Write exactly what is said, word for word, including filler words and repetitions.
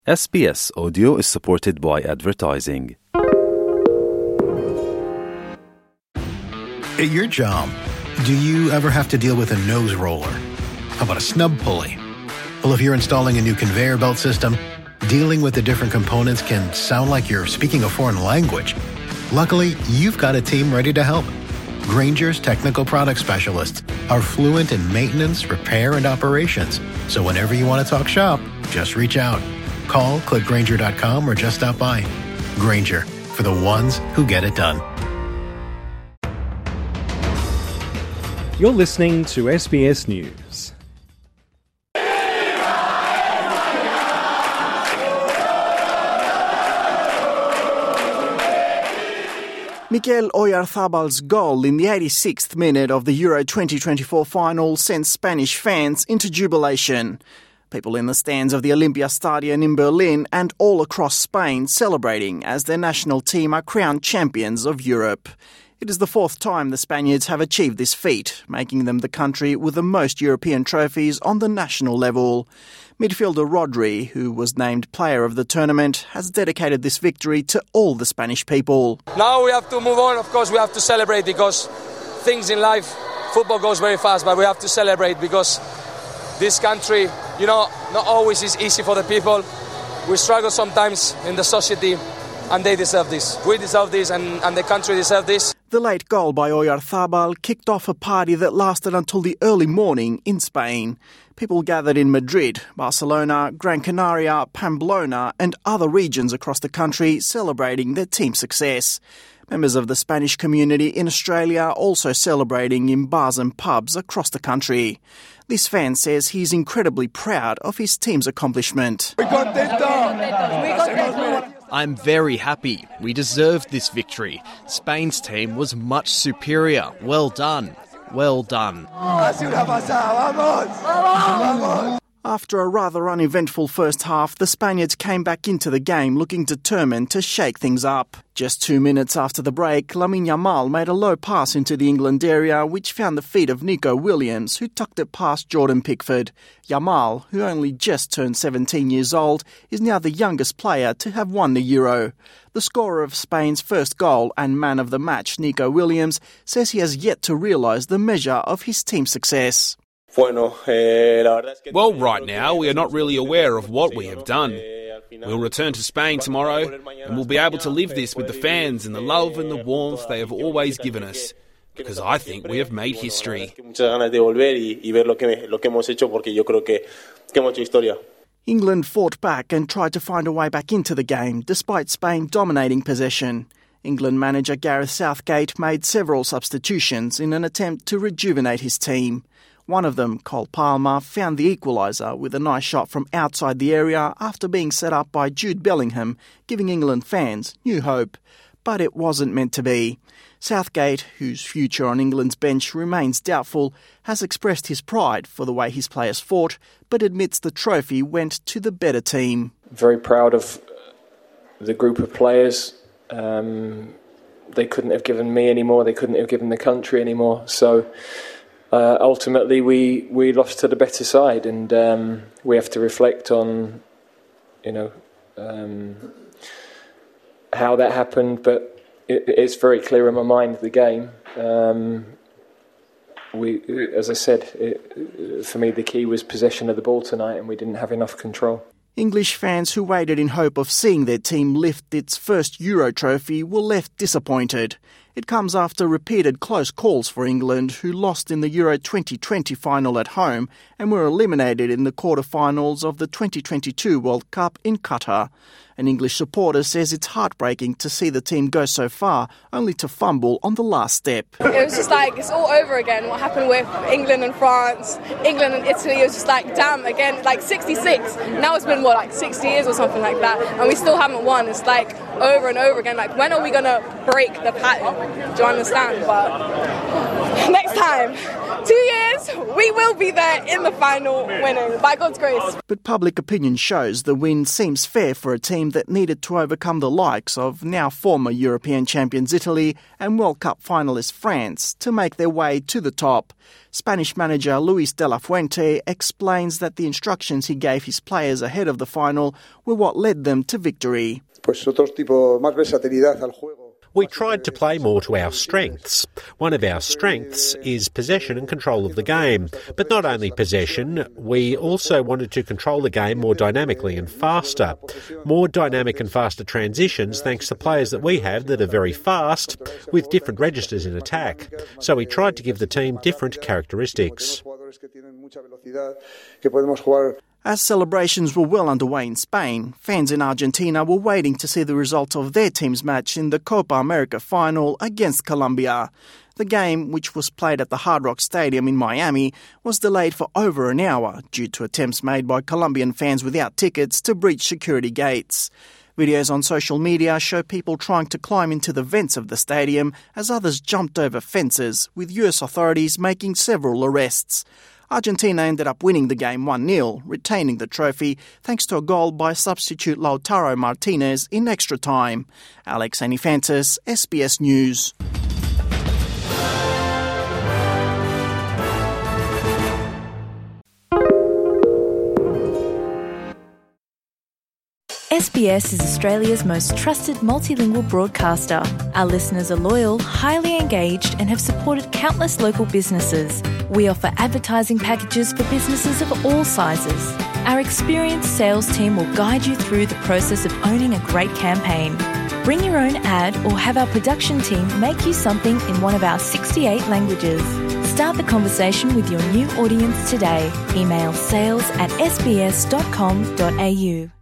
S B S Audio is supported by advertising. At your job, do you ever have to deal with a nose roller? How about a snub pulley? Well, if you're installing a new conveyor belt system, dealing with the different components can sound like you're speaking a foreign language. Luckily, you've got a team ready to help. Grainger's technical product specialists are fluent in maintenance, repair, and operations. So whenever you want to talk shop, just reach out. Call, click Grainger dot com, or just stop by. Grainger, for the ones who get it done. You're listening to S B S News. Mikel Oyarzábal's goal in the eighty-sixth minute of the Euro twenty twenty-four final sent Spanish fans into jubilation. People in the stands of the Olympia Stadion in Berlin and all across Spain celebrating as their national team are crowned champions of Europe. It is the fourth time the Spaniards have achieved this feat, making them the country with the most European trophies on the national level. Midfielder Rodri, who was named player of the tournament, has dedicated this victory to all the Spanish people. Now we have to move on. Of course, we have to celebrate because things in life, football goes very fast, but we have to celebrate because this country, you know, not always is easy for the people. We struggle sometimes in the society, and they deserve this. We deserve this, and, and the country deserves this. The late goal by Oyarzábal kicked off a party that lasted until the early morning in Spain. People gathered in Madrid, Barcelona, Gran Canaria, Pamplona and other regions across the country celebrating their team's success. Members of the Spanish community in Australia also celebrating in bars and pubs across the country. This fan says he's incredibly proud of his team's accomplishment. I'm very happy. We deserved this victory. Spain's team was much superior. Well done. Well done. After a rather uneventful first half, the Spaniards came back into the game looking determined to shake things up. Just two minutes after the break, Lamine Yamal made a low pass into the England area, which found the feet of Nico Williams, who tucked it past Jordan Pickford. Yamal, who only just turned seventeen years old, is now the youngest player to have won the Euro. The scorer of Spain's first goal and man of the match, Nico Williams, says he has yet to realise the measure of his team's success. Well, right now, we are not really aware of what we have done. We'll return to Spain tomorrow, and we'll be able to live this with the fans and the love and the warmth they have always given us, because I think we have made history. England fought back and tried to find a way back into the game, despite Spain dominating possession. England manager Gareth Southgate made several substitutions in an attempt to rejuvenate his team. One of them, Cole Palmer, found the equaliser with a nice shot from outside the area after being set up by Jude Bellingham, giving England fans new hope. But it wasn't meant to be. Southgate, whose future on England's bench remains doubtful, has expressed his pride for the way his players fought, but admits the trophy went to the better team. Very proud of the group of players. Um, they couldn't have given me any more, they couldn't have given the country any more. So uh, ultimately we, we lost to the better side, and um, we have to reflect on, you know, um, how that happened, but it, it's very clear in my mind, the game. Um, we, as I said, it, for me the key was possession of the ball tonight, and we didn't have enough control. English fans who waited in hope of seeing their team lift its first Euro trophy were left disappointed. It comes after repeated close calls for England, who lost in the Euro twenty twenty final at home and were eliminated in the quarter-finals of the twenty twenty-two World Cup in Qatar. An English supporter says it's heartbreaking to see the team go so far, only to fumble on the last step. It was just like, it's all over again. What happened with England and France, England and Italy, it was just like, damn, again, like sixty-six. Now it's been, what, like sixty years or something like that, and we still haven't won. It's like over and over again. Like, when are we going to break the pattern? Do you understand? But next time, two years, we will be there in the final winning, by God's grace. But public opinion shows the win seems fair for a team that needed to overcome the likes of now former European champions Italy and World Cup finalist France to make their way to the top. Spanish manager Luis de la Fuente explains that the instructions he gave his players ahead of the final were what led them to victory. We tried to play more to our strengths. One of our strengths is possession and control of the game. But not only possession, we also wanted to control the game more dynamically and faster. More dynamic and faster transitions thanks to players that we have that are very fast with different registers in attack. So we tried to give the team different characteristics. As celebrations were well underway in Spain, fans in Argentina were waiting to see the result of their team's match in the Copa America final against Colombia. The game, which was played at the Hard Rock Stadium in Miami, was delayed for over an hour due to attempts made by Colombian fans without tickets to breach security gates. Videos on social media show people trying to climb into the vents of the stadium as others jumped over fences, with U S authorities making several arrests. Argentina ended up winning the game one nil, retaining the trophy thanks to a goal by substitute Lautaro Martinez in extra time. Alex Anifantis, S B S News. S B S is Australia's most trusted multilingual broadcaster. Our listeners are loyal, highly engaged, and have supported countless local businesses. We offer advertising packages for businesses of all sizes. Our experienced sales team will guide you through the process of owning a great campaign. Bring your own ad or have our production team make you something in one of our sixty-eight languages. Start the conversation with your new audience today. Email sales at s b s dot com dot a u.